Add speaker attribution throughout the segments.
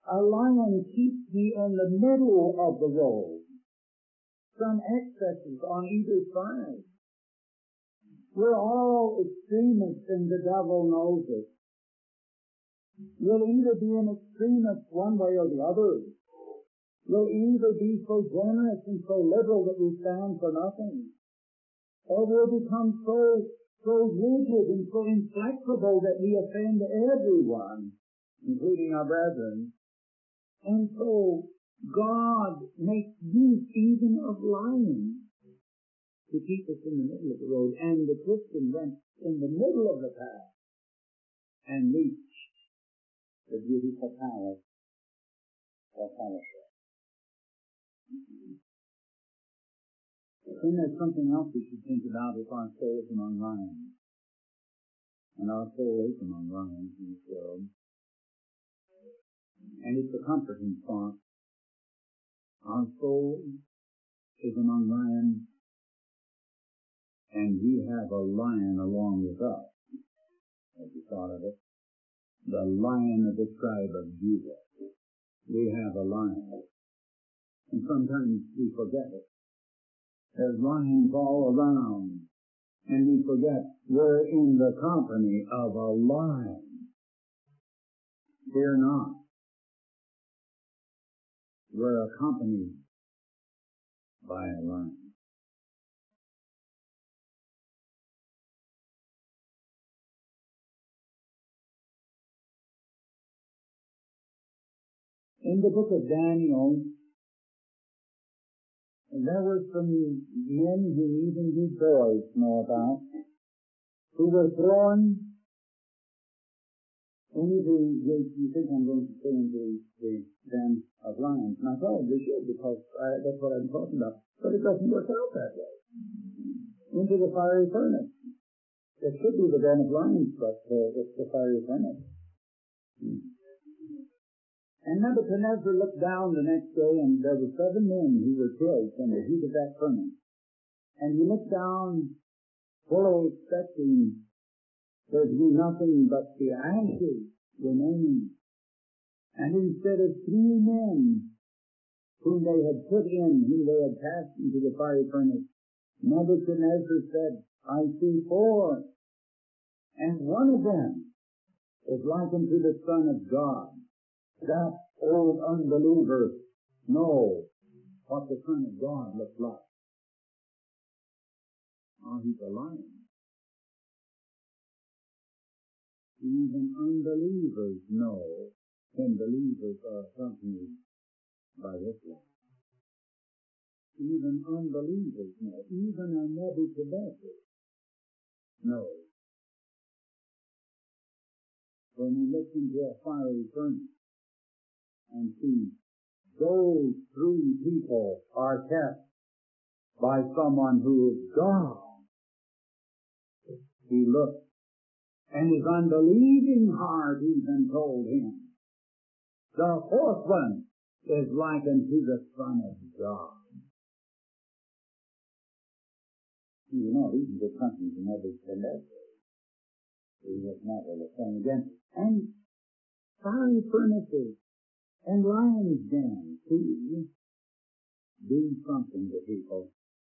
Speaker 1: A lion keeps me in the middle of the road. Some excesses on either side. We're all extremists, and the devil knows it. You'll either be an extremist one way or the other. You'll either be so generous and so liberal that we stand for nothing, or we'll become so rigid and so inflexible that we offend everyone, including our brethren. And so God makes use even of lions to keep us in the middle of the road. And the Christian went in the middle of the path and reached the beautiful palace of fellowship. Then there's something else we should think about if our soul is among lions. And our soul is among lions in this world. And it's a comforting thought. Our soul is among lions, and we have a lion along with us. Have you thought of it? The Lion of the tribe of Judah. We have a lion. And sometimes we forget it. There's lions all around, and we forget we're in the company of a lion. Fear not. We're accompanied by a lion. In the book of Daniel, there were some men who even you boys know about, who were thrown into, you think I'm going to say into the den of lions. And I probably should, because that's what I'm talking about. But it doesn't work out that way. Into the fiery furnace. It should be the den of lions, but it's the fiery furnace. And Nebuchadnezzar looked down the next day, and there were 7 men who were killed from the heat of that furnace. And he looked down, fully expecting there to be nothing but the ashes remaining. And instead of 3 men whom they had put in, whom they had cast into the fiery furnace, Nebuchadnezzar said, I see 4, and one of them is likened to the Son of God. That old unbeliever knows what the Son of God looks like. Oh, he's a lion. Even unbelievers know when believers are accompanied by this lion. Even unbelievers know. Even a Nebuchadnezzar knows. When he looks into a fiery furnace and sees those 3 people are kept by someone who is God, he looks, and his unbelieving heart even told him, the 4th one is likened to the Son of God. You know, even the country to Nebuchadnezzar, he was never the same again. And fiery furnaces and lions' dens, too, do something to people.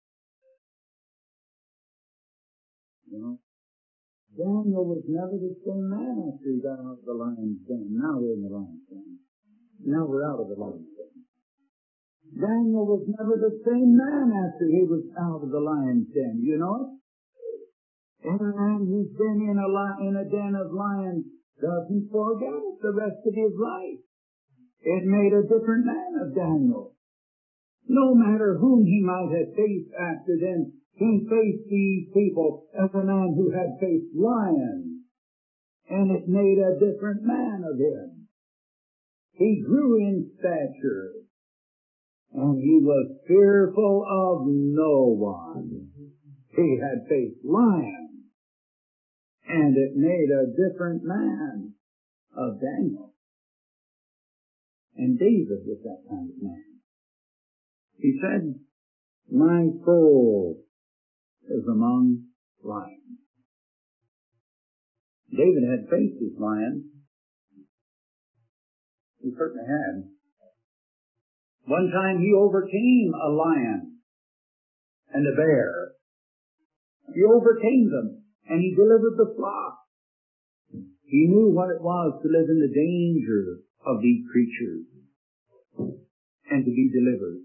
Speaker 1: You know, Daniel was never the same man after he got out of the lion's den. Now we're in the lion's den. Now we're out of the lion's den. Daniel was never the same man after he was out of the lion's den. You know it? Every man who's been in a den of lions doesn't forget the rest of his life. It made a different man of Daniel. No matter whom he might have faced after then, he faced these people as a man who had faced lions, and it made a different man of him. He grew in stature, and he was fearful of no one. He had faced lions, and it made a different man of Daniel. And David was that kind of man. He said, my soul is among lions. David had faced his lions. He certainly had. One time he overcame a lion and a bear. He overcame them, and he delivered the flock. He knew what it was to live in the danger of these creatures and to be delivered.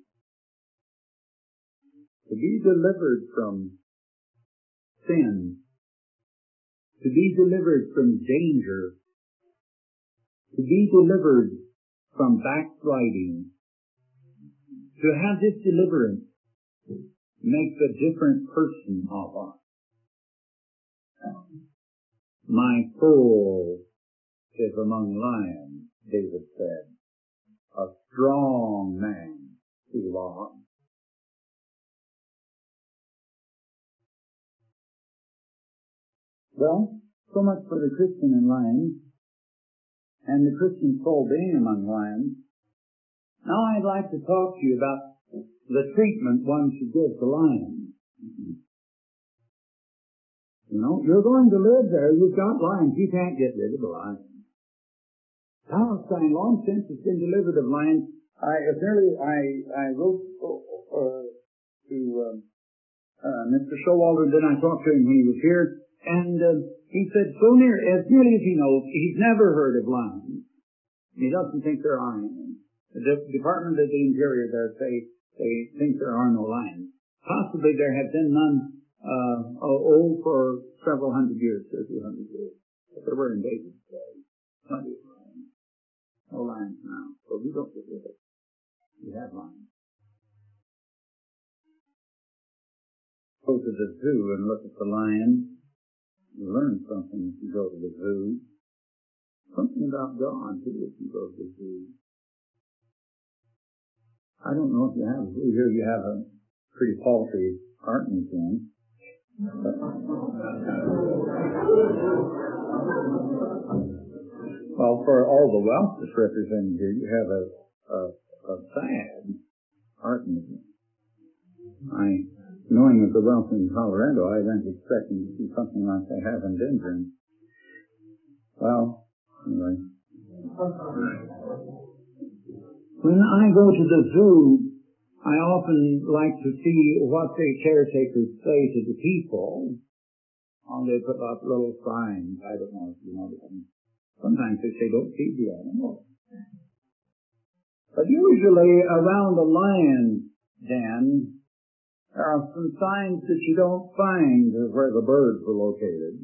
Speaker 1: To be delivered from sin, to be delivered from danger, to be delivered from backsliding, to have this deliverance makes a different person of us. My soul is among lions, David said. A strong man, Selah. Well, so much for the Christian and lions, and the Christian soul being among lions. Now I'd like to talk to you about the treatment one should give to lions. You know, you're going to live there. You've got lions. You can't get rid of the lions. Palestine, long since, has been delivered of lions. I wrote to Mr. Showalter, then I talked to him when he was here, and he said, as nearly as he knows, he's never heard of lions. He doesn't think there are any. The Department of the Interior there say they think there are no lions. Possibly there have been none for several hundred years, a few hundred years. But there were in David's day, plenty of lions. No lions now, so we don't get rid of it. We have lions. Go to the zoo and look at the lions. You learn something if you go to the zoo. Something about God, too, if you go to the zoo. I don't know if you have a zoo here. You have a pretty paltry art museum. Well, for all the wealth that's represented here, you have a sad art museum. Knowing of the wealth in Colorado, I went expecting to see something like they have in Denver. Well, anyway. When I go to the zoo, I often like to see what the caretakers say to the people. They put up little signs. I don't know if you know them. Sometimes they say, don't feed the animals. But usually around the lion den, there are some signs that you don't find where the birds are located.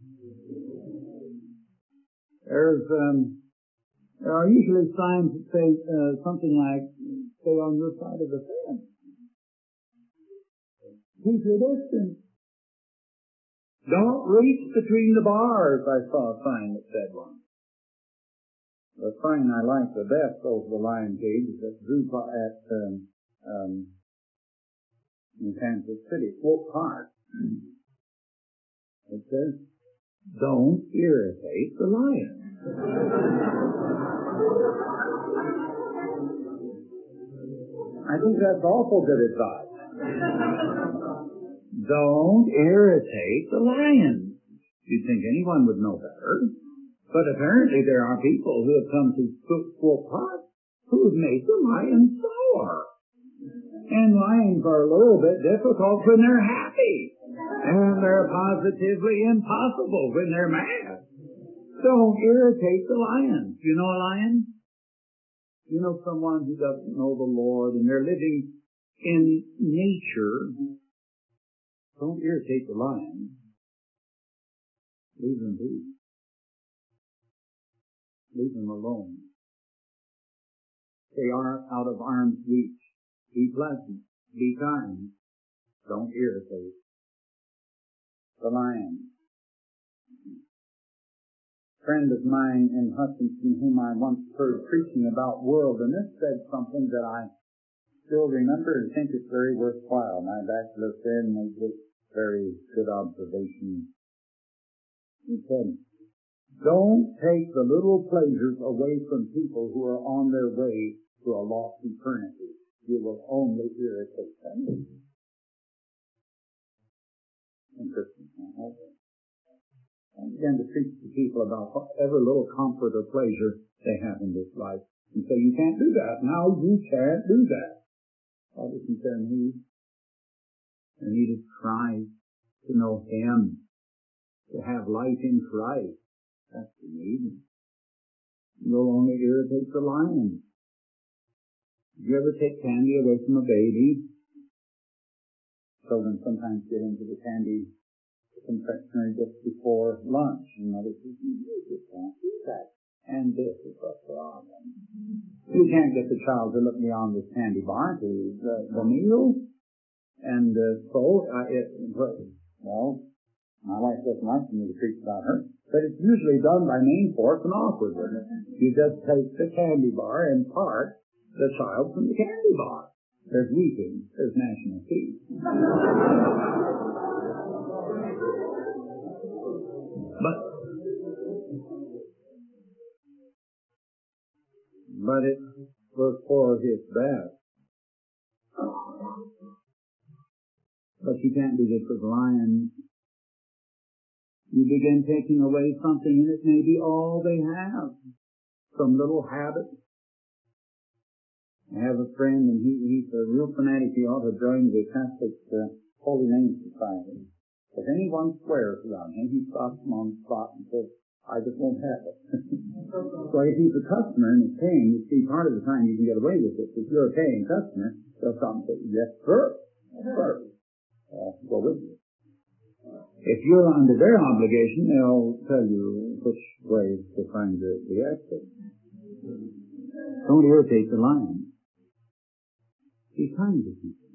Speaker 1: There are usually signs that say something like, stay on your side of the fence. Keep your distance. Don't reach between the bars, I saw a sign that said one. The sign I like the best over the lion cage is at in Kansas City, Swope Park. It says, don't irritate the lion. I think that's awful good advice. Don't irritate the lion. You'd think anyone would know better. But apparently there are people who have come to Swope Park who have made the lion sour. And lions are a little bit difficult when they're happy. And they're positively impossible when they're mad. Don't irritate the lion. You know a lion? You know someone who doesn't know the Lord and they're living in nature. Don't irritate the lion. Leave them be. Leave them alone. They are out of arm's reach. Be pleasant. Be kind. Don't irritate the lion. A friend of mine in Hutchinson, whom I once heard preaching about worldliness, said something that I still remember and think is very worthwhile. My bachelor friend made this very good observation. He said, don't take the little pleasures away from people who are on their way to a lost eternity. You will only irritate them. Interesting. I began to preach to people about whatever little comfort or pleasure they have in this life. And so you can't do that. Now you can't do that. Brothers and sisters, I needed Christ, to know Him, to have life in Christ. That's the need. You'll only irritate the lion. Do you ever take candy away from a baby? Children sometimes get into the candy confectionery just before lunch. And mother says, you just can't do that. And this is a problem. You can't get the child to look beyond this candy bar to the meal. And my wife doesn't like me to preach about her, but it's usually done by main force and awkwardly. You just take the candy bar and part the child from the candy bar. There's weeping. There's national peace. But it was for his best. But you can't do this with lions. You begin taking away something, and it may be all they have. Some little habit. I have a friend, and he's a real fanatic. He ought to join the Catholic Holy Name Society. If anyone swears around him, he stops him on the spot and says, I just won't have it. So if he's a customer and he's paying, you see, part of the time you can get away with it. If you're a paying customer, they'll stop and say, yes, sir. Sir. Go with you. If you're under their obligation, they'll tell you which way to find the exit. Don't irritate the lion. Be kind to people.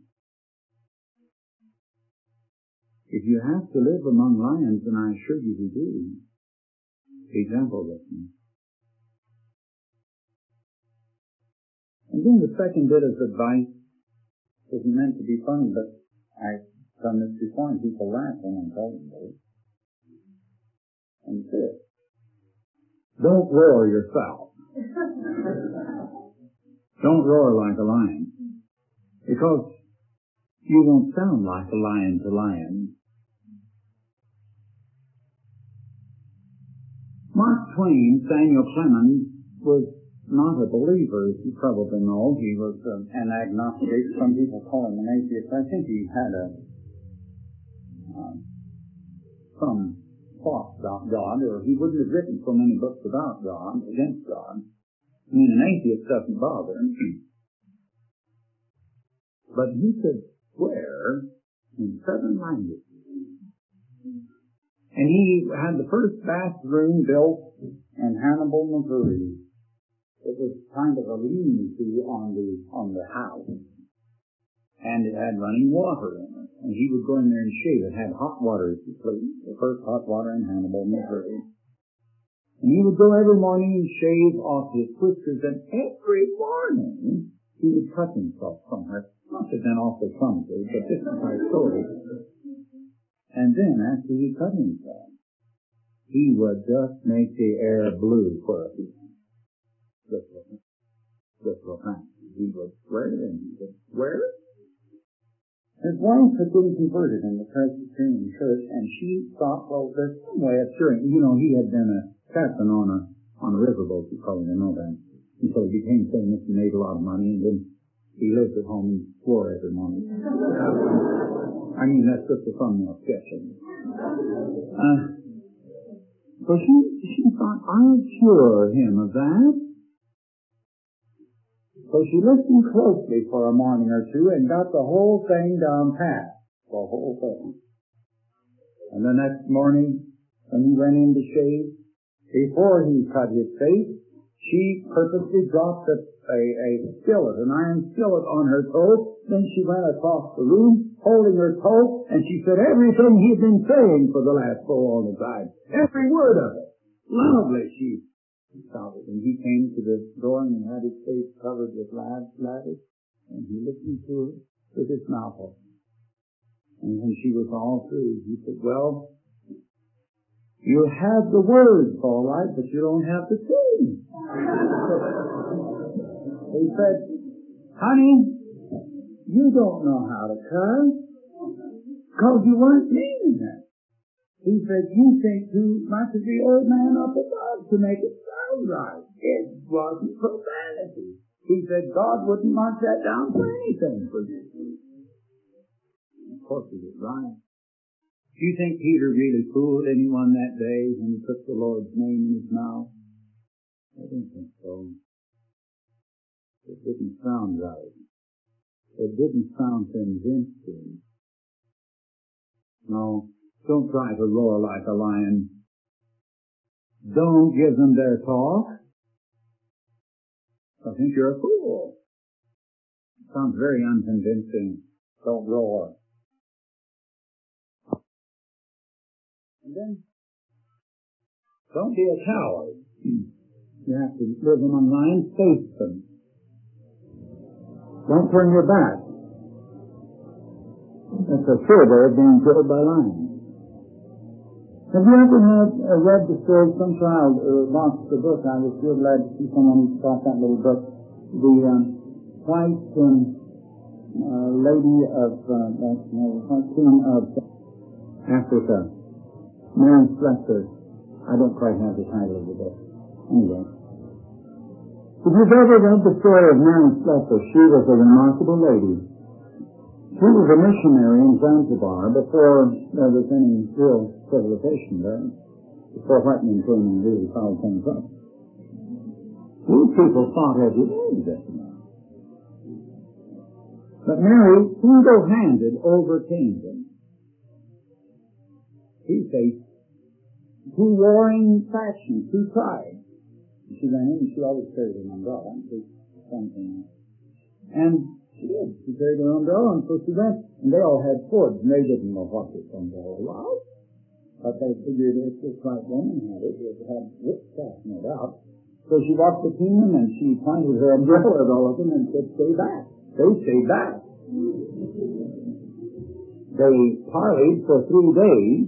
Speaker 1: If you have to live among lions, and I assure you you do, example with them. And then the second bit of advice isn't meant to be funny, but I've done this before and people laugh when I'm telling you. And this. Don't roar yourself. Don't roar like a lion. Because you won't sound like a lion to lion. Mark Twain, Samuel Clemens, was not a believer, as you probably know. He was an agnostic. Some people call him an atheist. I think he had some thoughts about God, or he wouldn't have written so many books about God, against God. I mean, an atheist doesn't bother him. But he could swear in 7 languages. And he had the first bathroom built in Hannibal, Missouri. It was kind of a lean-to on the house. And it had running water in it. And he would go in there and shave. It had hot water, if you please. The first hot water in Hannibal, Missouri. And he would go every morning and shave off his whiskers. And every morning he would cut himself somewhere. Not that then awful clumsy, but this is my story. And then, after he cut himself, he would just make the air blue for a few minutes. Just for fun. He would swear and he would swear. His wife had been converted in the Presbyterian church, and she thought, well, there's some way of curing. You know, he had been a captain on a riverboat, you probably know that. And so he became famous and made a lot of money, and then he lived at home and swore every morning. I mean, that's just a thumbnail sketch of it. So she thought, I'll cure him of that. So she listened closely for a morning or two and got the whole thing down pat. The whole thing. And the next morning, when he went in to shave, before he cut his face, she purposely dropped a skillet, an iron skillet on her toe. Then she went across the room, holding her toe, and she said everything he'd been saying for the last so long time. Every word of it. Loudly she shouted. And he came to the door and he had his face covered with lattice, and he listened to her with his mouth open. And when she was all through, he said, well, you have the words all right, but you don't have the tune. He said, honey, you don't know how to cuss, because you weren't meaning it. He said, you think too much of the old man up above to make it sound right. It's wasn't profanity. He said God wouldn't mark that down for anything for you. Of course he was right. Do you think Peter really fooled anyone that day when he took the Lord's name in his mouth? I don't think so. It didn't sound right. It didn't sound convincing. No, don't try to roar like a lion. Don't give them their talk. I think you're a fool. It sounds very unconvincing. Don't roar. And then, don't be a coward. You have to live among lions, face them. Don't turn your back. That's a sure way of being killed by lions. Have you ever read the story? Some child lost the book. I was real glad to see someone who bought that little book. The white lady of white queen of Africa, Mary Slessor. I don't quite have the title of the book. Anyway, if you've ever read the story of Mary Slessor, she was a remarkable lady. She was a missionary in Zanzibar before there was any real civilization there, before white men came and really fouled things up. These people fought every day, just now. But Mary single-handed overcame them. She faced two warring factions, two tribes. She ran in, she always carried an umbrella, and she did. She carried her umbrella, and so she went, and they all had swords, and they didn't know what this umbrella was. But they figured if this white woman had it, it would have witchcraft, no doubt. So she walked between them, and she pointed her umbrella at all of them and said, "Stay back." They stayed back. They parleyed for 3 days,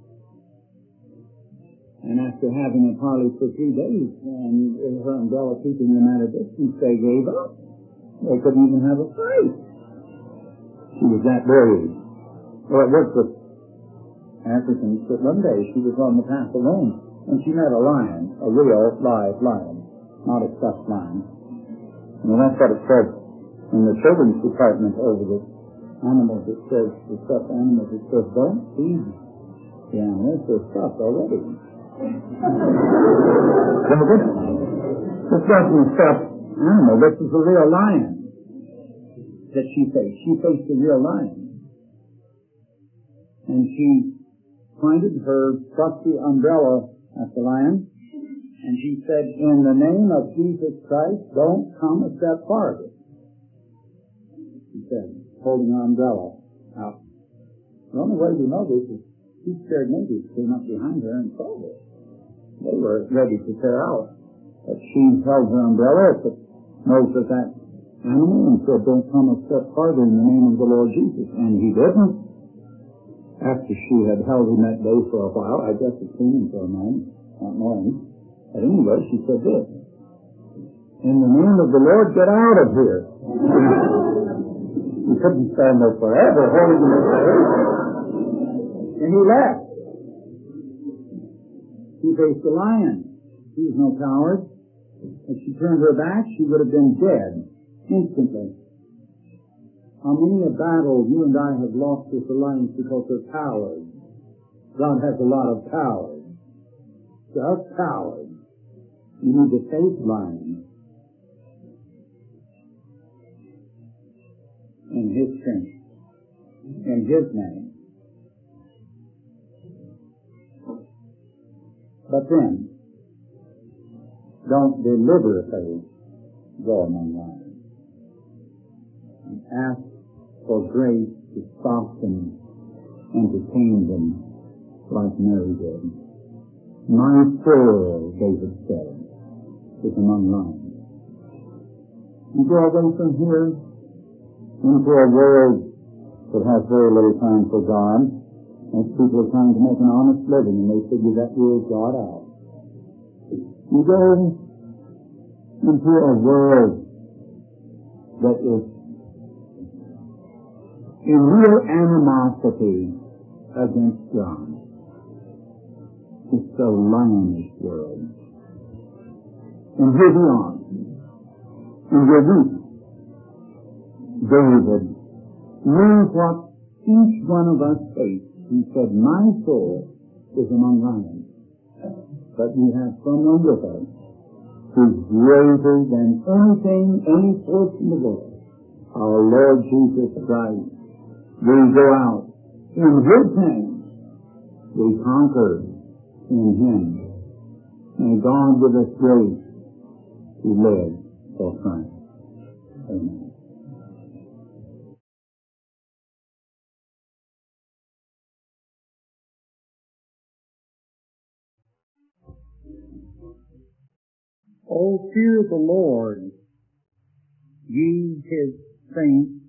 Speaker 1: and after having a parley for 3 days, and her umbrella keeping them at a distance, they gave up. They couldn't even have a fight. She was that worried. Well, it worked with Africans, but one day she was on the path alone, and she met a lion, a real live lion, not a stuffed lion. And that's what it says in the children's department over the animals. It says, the stuffed animals, it says, don't feed the animals, they're stuffed already. So this wasn't a stuffed animal. This is a real lion that she faced. She faced a real lion. And she pointed her trusty umbrella at the lion, and she said, "In the name of Jesus Christ, don't come a step farther." She said, holding her umbrella out. The only way we know this is two scared natives came up behind her and saw her. They were ready to tear out. But she held her umbrella at the nose of that animal and said, "Don't come a step farther in the name of the Lord Jesus." And he didn't. After she had held him that day for a while, I guess it came him for a moment, not knowing. But anyway, she said this, "In the name of the Lord, get out of here." He couldn't stand there forever holding him there. And he left. He faced a lion. He was no coward. If she turned her back, she would have been dead instantly. How many a battle you and I have lost with the lions because we're cowards. God has a lot of cowards. Just cowards. You need to face lions in His strength, in His name. But then, don't deliberately go among lions. And ask for grace to stop them and to tame them like Mary did. "My soul," David said, "is among lions." You go away from here into a world that has very little time for God. Most people are trying to make an honest living, and they figure that rules God out. You go into a world that is in real animosity against God. It's a lionish world. And here we are. And we're weak. David knew what each one of us faced. He said, my soul is among lions. But we have someone with us who's greater than anything, any force in the world. Our Lord Jesus Christ. We go out in His name. We conquer in Him. May God give us grace to live for Christ. Amen. Oh, fear the Lord, ye His saints,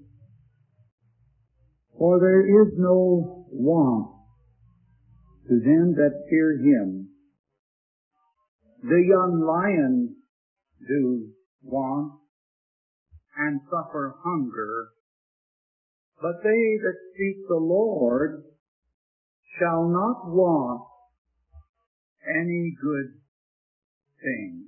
Speaker 1: for there is no want to them that fear Him. The young lions do want and suffer hunger, but they that seek the Lord shall not want any good thing.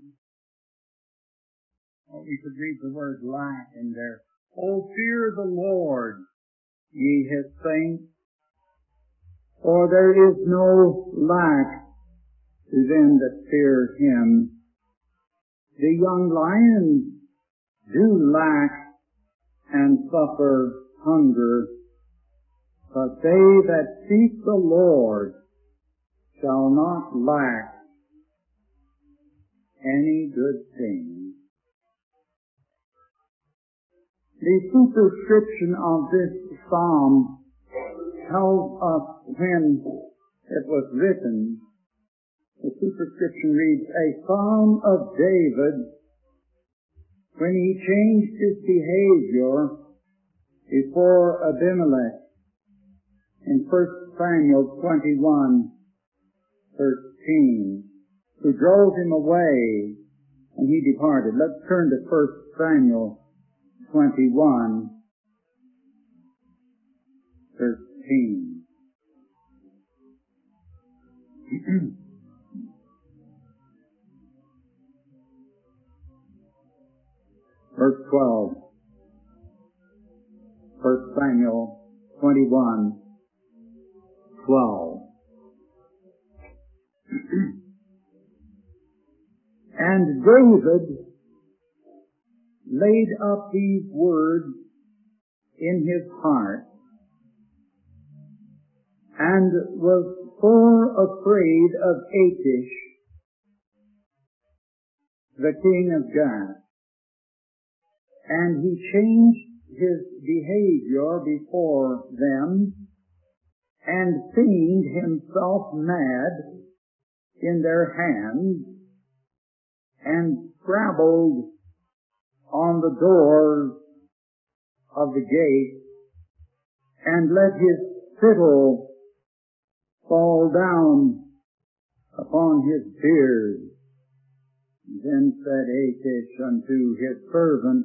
Speaker 1: Oh, we could read the word lack in there. Oh, fear the Lord, ye His saints, for there is no lack to them that fear Him. The young lions do lack and suffer hunger, but they that seek the Lord shall not lack any good thing. The superscription of this psalm tells us when it was written. The superscription reads, a psalm of David when he changed his behavior before Abimelech in 1 Samuel 21:13, who drove him away and he departed. Let's turn to 1 Samuel 21:13. Verse 12. 1 Samuel 21:12. And David laid up these words in his heart, and was sore afraid of Achish, the king of Gath. And he changed his behavior before them, and feigned himself mad in their hands, and scrabbled on the doors of the gate, and let his spittle fall down upon his beard. Then said Achish unto his servant,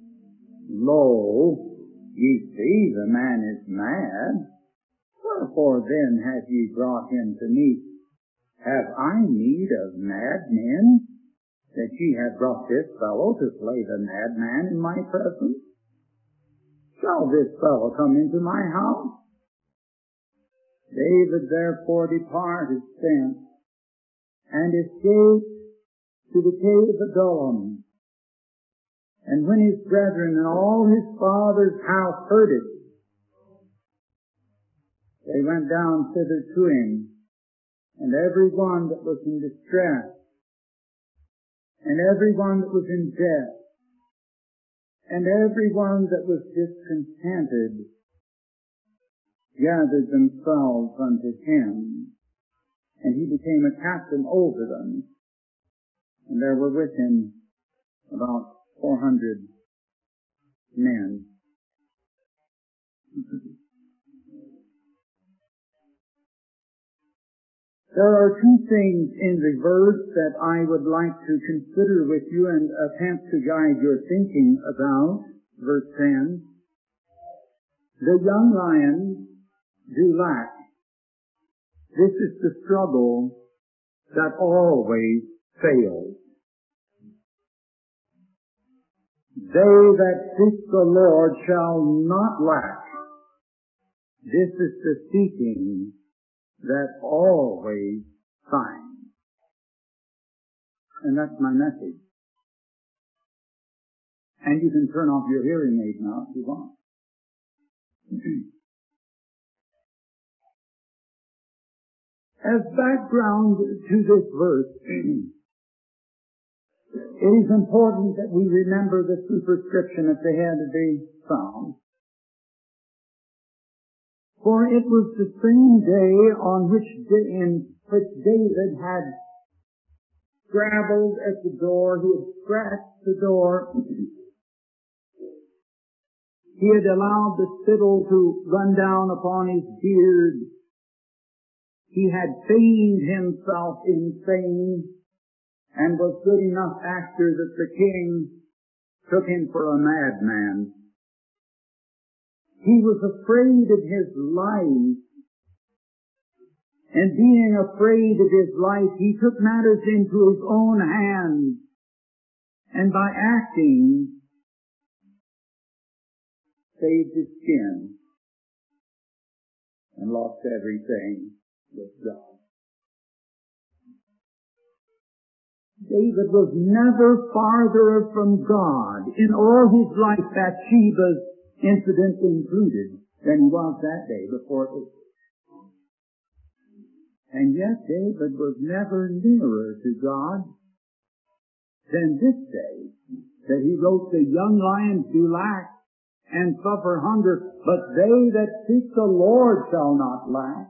Speaker 1: Lo, ye see the man is mad. Wherefore then have ye brought him to me? Have I need of madmen, that ye have brought this fellow to slay the madman in my presence? Shall this fellow come into my house? David therefore departed thence, and escaped to the cave of Adullam. And when his brethren and all his father's house heard it, they went down thither to him, and every one that was in distress, and every one that was in debt, and every one that was discontented, gathered themselves unto him, and he became a captain over them. And there were with him about 400 men. There are two things in the verse that I would like to consider with you and attempt to guide your thinking about. Verse 10. The young lions do lack. This is the struggle that always fails. They that seek the Lord shall not lack. This is the seeking that always finds. And that's my message. And you can turn off your hearing aid now if you want. As background to this verse, it is important that we remember the superscription at the head of the psalm. For it was the same day in which David had scrabbled at the door, he had scratched the door, he had allowed the spittle to run down upon his beard, he had feigned himself insane, and was good enough actor that the king took him for a madman. He was afraid of his life, and being afraid of his life, he took matters into his own hands, and by acting, saved his skin, and lost everything with God. David was never farther from God in all his life, Bathsheba's incident included, than he was that day before it was. And yet David was never nearer to God than this day that he wrote, the young lions do lack and suffer hunger, but they that seek the Lord shall not lack.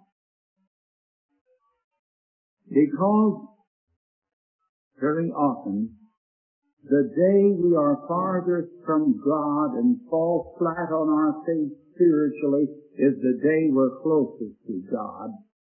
Speaker 1: Because very often, the day we are farthest from God and fall flat on our face spiritually is the day we're closest to God.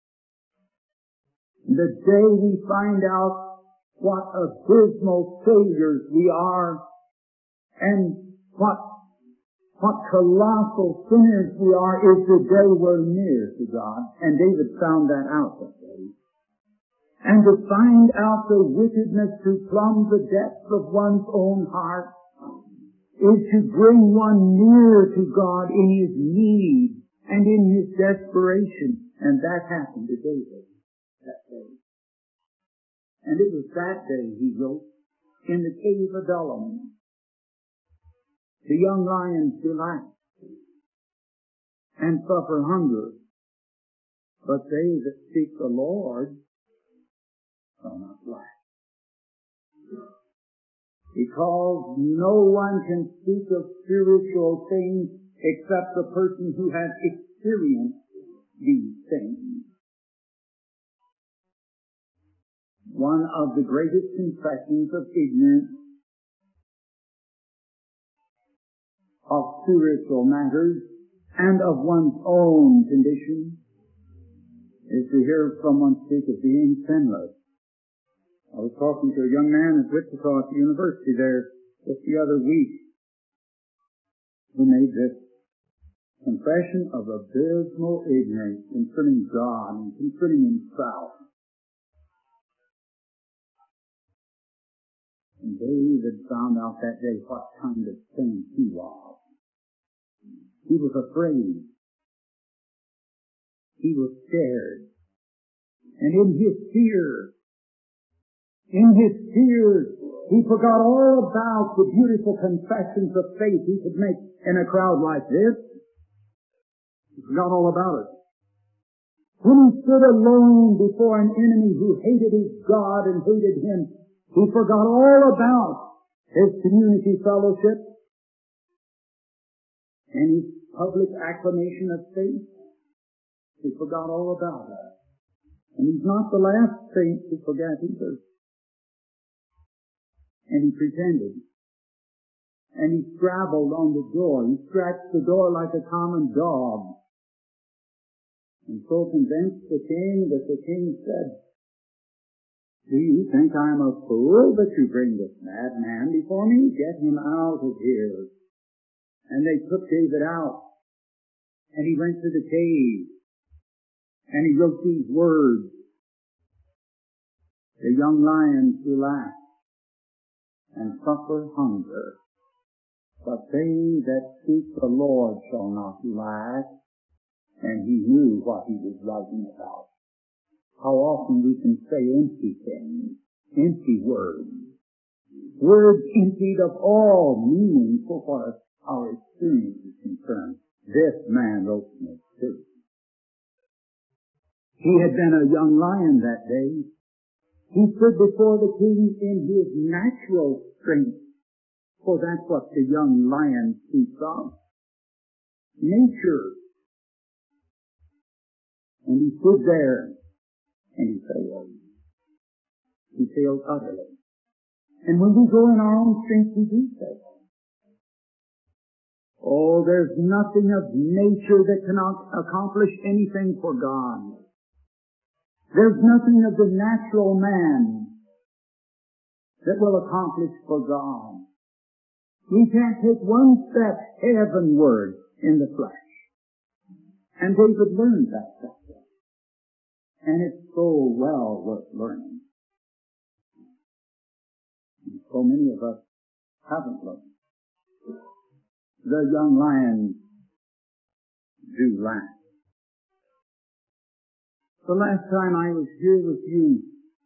Speaker 1: The day we find out what abysmal failures we are and what colossal sinners we are is the day we're near to God. And David found that out that day. And to find out the wickedness, to plumb the depths of one's own heart, is to bring one near to God in his need and in his desperation. And that happened to David that day. And it was that day, he wrote, in the cave of Adullam, the young lions do lack and suffer hunger, but they that seek the Lord shall not lack. Because no one can speak of spiritual things except the person who has experienced these things. One of the greatest confessions of ignorance of spiritual matters and of one's own condition is to hear someone speak of being sinless. I was talking to a young man at Wichita University there just the other week who made this confession of abysmal ignorance concerning God and concerning himself. And David found out that day what kind of thing he was. He was afraid. He was scared. And in his fear, he forgot all about the beautiful confessions of faith he could make in a crowd like this. He forgot all about it. When he stood alone before an enemy who hated his God and hated him, he forgot all about his community fellowship and his public acclamation of faith. He forgot all about it. And he's not the last saint to forget either. And he pretended. And he scrabbled on the door. He scratched the door like a common dog. And so convinced the king that the king said, "Do you think I'm a fool that you bring this madman before me? Get him out of here." And they took David out. And he went to the cave. And he wrote these words. The young lions do lack and suffer hunger, But they that seek the Lord shall not lack. And he knew what he was writing about. How often we can say empty things, empty words. Words emptied of all meaning so far as our experience is concerned. This man wrote from experience. He had been a young lion that day. He stood before the king in his natural strength. For that's what the young lion speaks of. Nature. And he stood there, and he failed. He failed utterly. And when we go in our own strength, we do fail. Oh, there's nothing of nature that cannot accomplish anything for God. There's nothing of the natural man that will accomplish for God. We can't take one step heavenward in the flesh. And David learned that stuff. And it's so well worth learning. And so many of us haven't learned. The young lions do laugh. The last time I was here with you,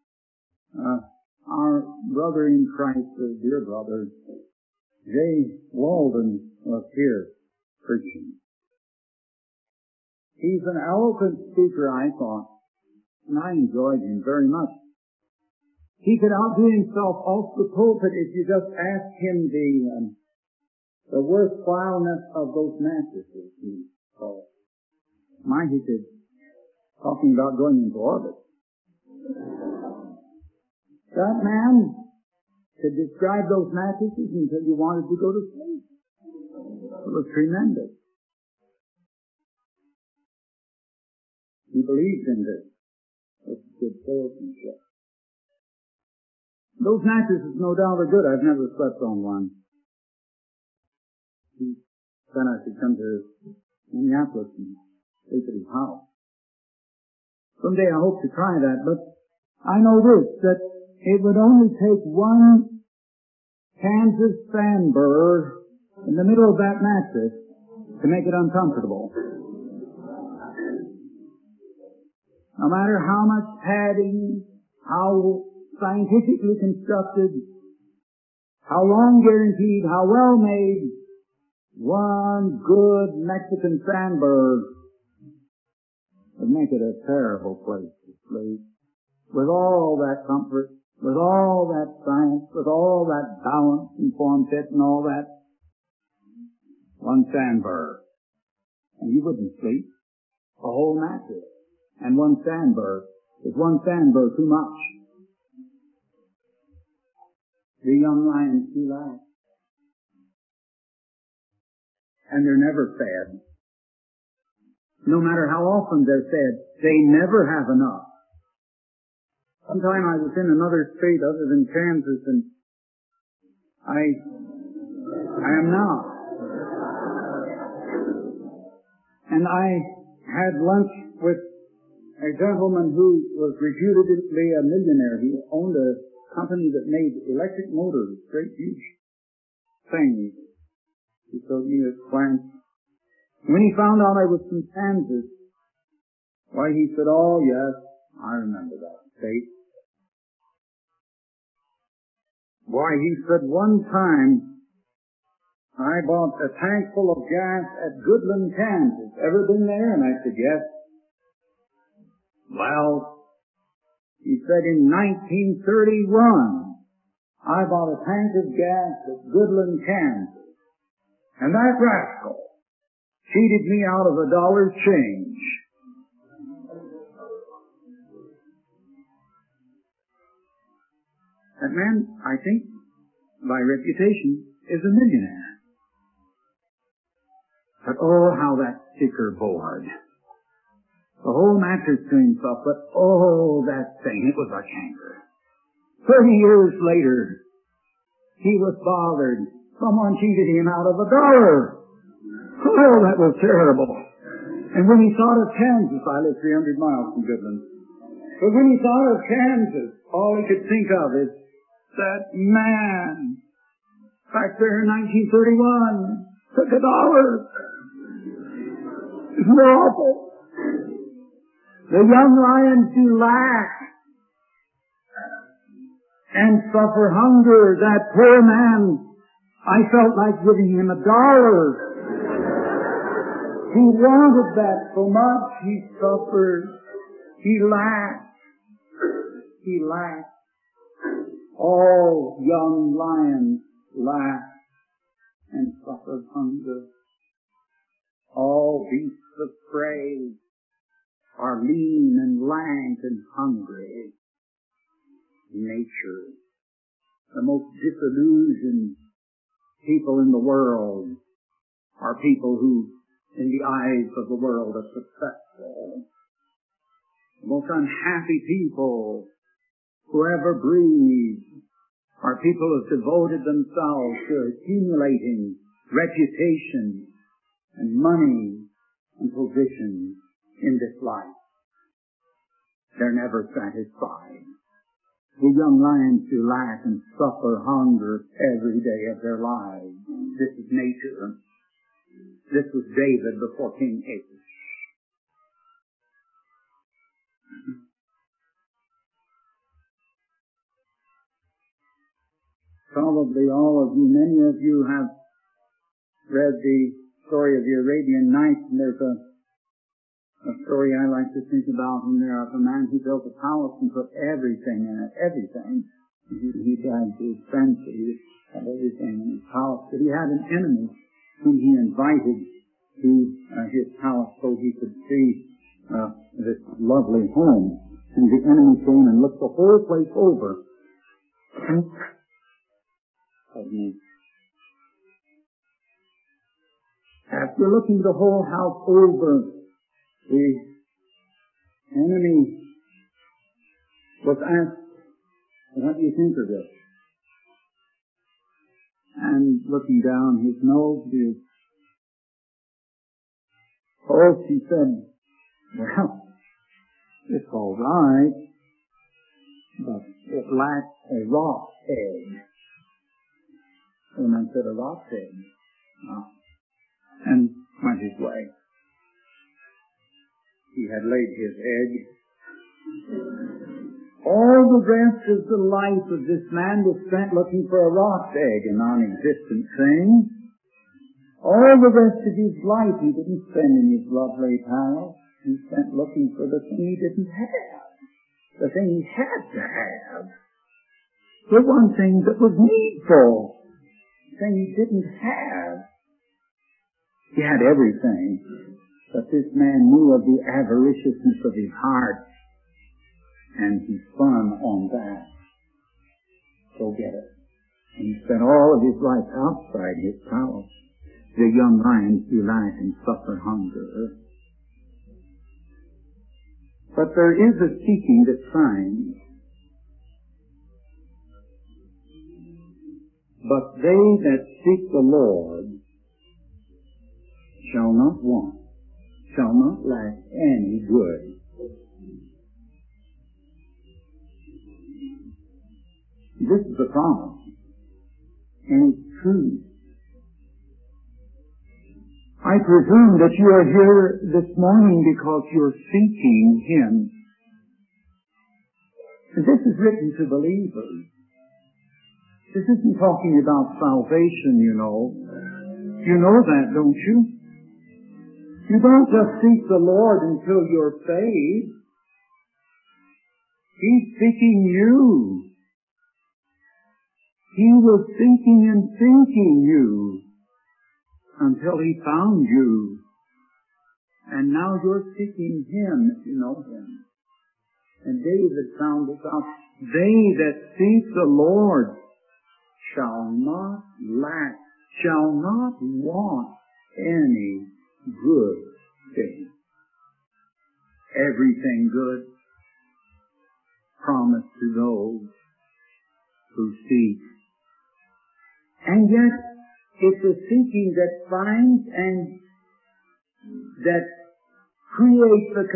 Speaker 1: our brother in Christ, a dear brother, Jay Walden, was here preaching. He's an eloquent speaker, I thought, and I enjoyed him very much. He could outdo himself off the pulpit if you just asked him the worthwhileness of those mattresses he called. My, he could, talking about going into orbit. That man could describe those mattresses until you wanted to go to sleep. It was tremendous. He believed in this. It's good salesmanship. Those mattresses, no doubt, are good. I've never slept on one. Then I should come to Minneapolis and sleep at his house. Someday I hope to try that, but I know this, that it would only take one Kansas sandburr in the middle of that mattress to make it uncomfortable. No matter how much padding, how scientifically constructed, how long guaranteed, how well made, one good Mexican sandburr would make it a terrible place to sleep. With all that comfort, with all that science, with all that balance and form fit and all that, one sandburr. And you wouldn't sleep. A whole mattress. And one sandburr. Is one sandburr too much? The young lions do that. And they're never fed. No matter how often they're fed, they never have enough. Sometime I was in another state other than Kansas, and I am now. And I had lunch with a gentleman who was reputedly a millionaire. He owned a company that made electric motors, great huge things. He showed me his plants. When he found out I was from Kansas, why, he said, "Oh, yes, I remember that state." Why, he said, "One time I bought a tank full of gas at Goodland, Kansas. Ever been there?" And I said, "Yes." Well, he said, "In 1931, I bought a tank of gas at Goodland, Kansas. And that rascal cheated me out of $1 change." That man, I think, by reputation, is a millionaire. But oh, how that sticker bored. The whole mattress to himself, but oh, that thing, it was a canker. 30 years later, he was bothered. Someone cheated him out of $1. Oh, that was terrible. And when he thought of Kansas, I live 300 miles from Goodland. But when he thought of Kansas, all he could think of is that man. Back there in 1931, took $1. Isn't it awful? The young lions who lack and suffer hunger, that poor man, I felt like giving him $1. He wanted that so much, he suffered. He lacked. He lacked. All young lions lack and suffer hunger. All beasts of prey are lean and lank and hungry. Nature. The most disillusioned people in the world are people who, in the eyes of the world, are successful. The most unhappy people who ever breathed are people who have devoted themselves to accumulating reputation and money and position in this life. They're never satisfied. The young lions who lack and suffer hunger every day of their lives. This is nature. This was David before King Achish. Probably all of you, many of you have read the story of the Arabian Nights, and there's a story I like to think about, and there was a man who built a palace and put everything in it, everything. He died to his friends, he had everything in his palace, but he had an enemy whom he invited to his palace so he could see this lovely home. And the enemy came and looked the whole place over. After looking the whole house over, the enemy was asked, "What do you think of this?" And looking down his nose, he said, "Well, it's all right, but it lacks a rock egg." And I said, "A rock egg?" And went his way. He had laid his egg. All the rest of the life of this man was spent looking for a rock egg, a non-existent thing. All the rest of his life he didn't spend in his lovely palace. He spent looking for the thing he didn't have. The thing he had to have. The one thing that was needful. The thing he didn't have. He had everything. But this man knew of the avariciousness of his heart, and he spun on that. Go get it. And he spent all of his life outside his palace. The young lions do lack and suffer hunger. But there is a seeking that finds. But they that seek the Lord shall not want, shall not lack any good. This is the promise, and it's true. I presume that you are here this morning because you're seeking Him. And this is written to believers. This isn't talking about salvation, you know. You know that, don't you? You don't just seek the Lord until you're saved. He's seeking you. He was seeking and seeking you until He found you. And now you're seeking Him if you know Him. And David found this out. They that seek the Lord shall not lack, shall not want any good thing. Everything good promised to those who seek. And yet, it's a seeking that finds and that creates the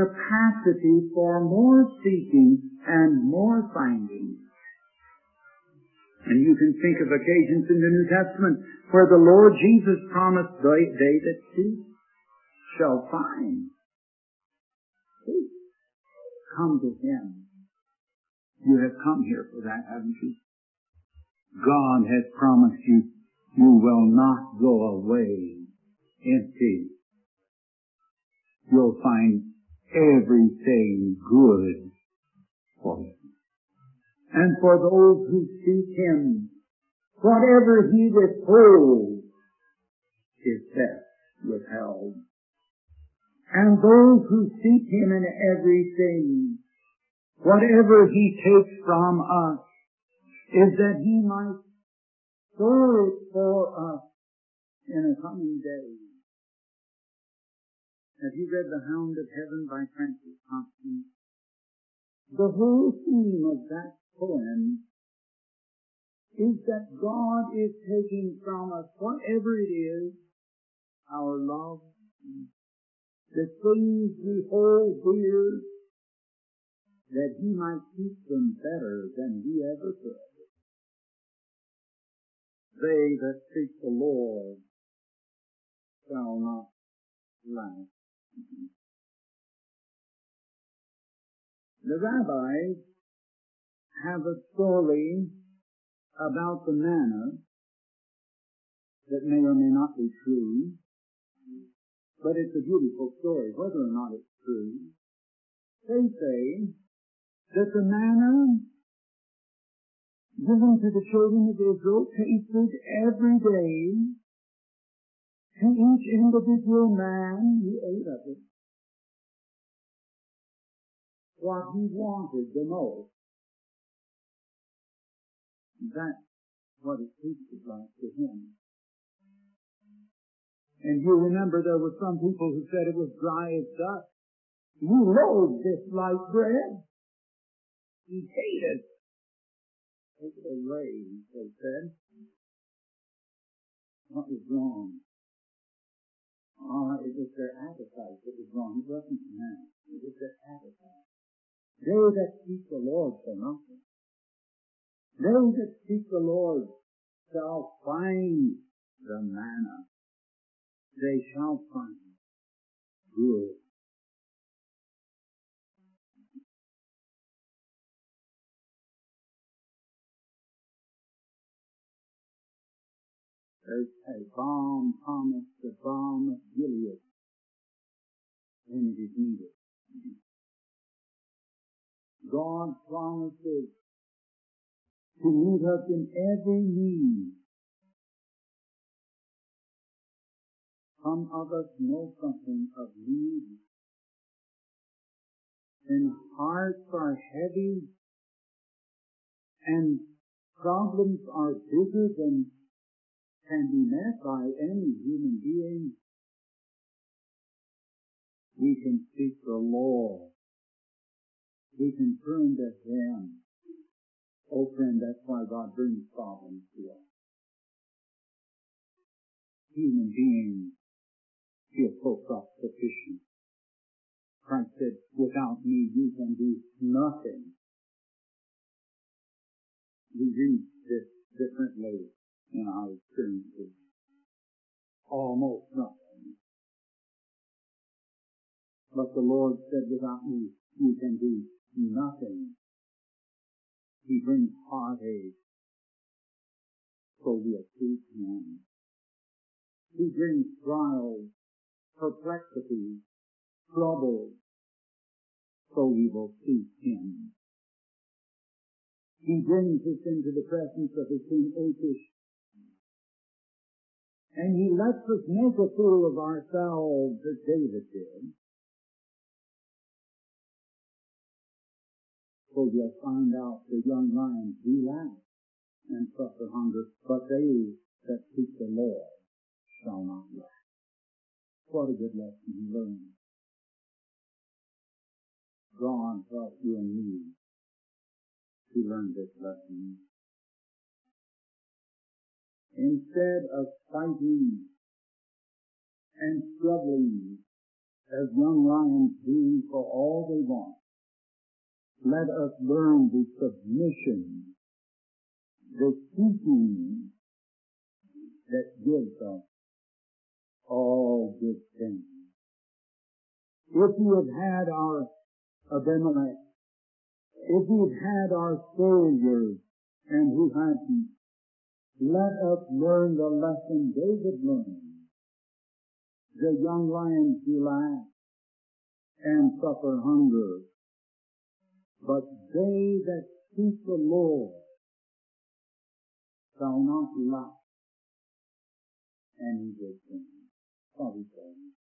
Speaker 1: capacity for more seeking and more finding. And you can think of occasions in the New Testament where the Lord Jesus promised, they that seek shall find. Seek. Come to Him. You have come here for that, haven't you? God has promised you, you will not go away empty. You'll find everything good for you. And for those who seek Him, whatever He withholds is best withheld. And those who seek Him in everything, whatever He takes from us, is that He might store it for us in a coming day. Have you read The Hound of Heaven by Francis Thompson? The whole theme of that poem is that God is taking from us whatever it is, our love, the things we hold dear, that He might keep them better than we ever could. They that seek the Lord shall not lack. The rabbis have a story about the manna that may or may not be true, but it's a beautiful story, whether or not it's true. They say that the manna given to the children of Israel tasted every day to each individual man who ate of it what he wanted the most. That's what it tasted like to him. And you remember there were some people who said it was dry as dust. You loathe this light bread. You hate it. Take it away, they said. What was wrong? It was their appetite that was wrong. It wasn't man. It was their appetite. They that seek the Lord shall not. They that seek the Lord shall find the manna. They shall find good. There's a balm promised, the balm of Gilead, when it is needed. God promises to meet us in every need. Some of us know something of need, and hearts are heavy, and problems are bigger than can be met by any human being. We can seek the Lord. We can turn to Him. Oh friend, that's why God brings problems to us. Human beings feel so self-sufficient. Christ said, without me you can do nothing. We read this differently in our experiences. Almost nothing. But the Lord said, without me you can do nothing. He brings heartache, so we'll seek Him. He brings trials, perplexities, troubles, so we will seek Him. He brings us into the presence of His King Achish, and He lets us make a fool of ourselves as David did. So we'll find out the young lions do lack and suffer hunger, but they that seek the Lord shall not lack. What a good lesson he learned. God help you and me to learn this lesson. Instead of fighting and struggling as young lions do for all they want, let us learn the submission the seeking that gives us all good things. If he had had our Abimelech, if he had had our soldiers, and who hadn't, let us learn the lesson David learned. The young lions do lack and suffer hunger, but they that seek the Lord shall not lack any good thing. Shall we say?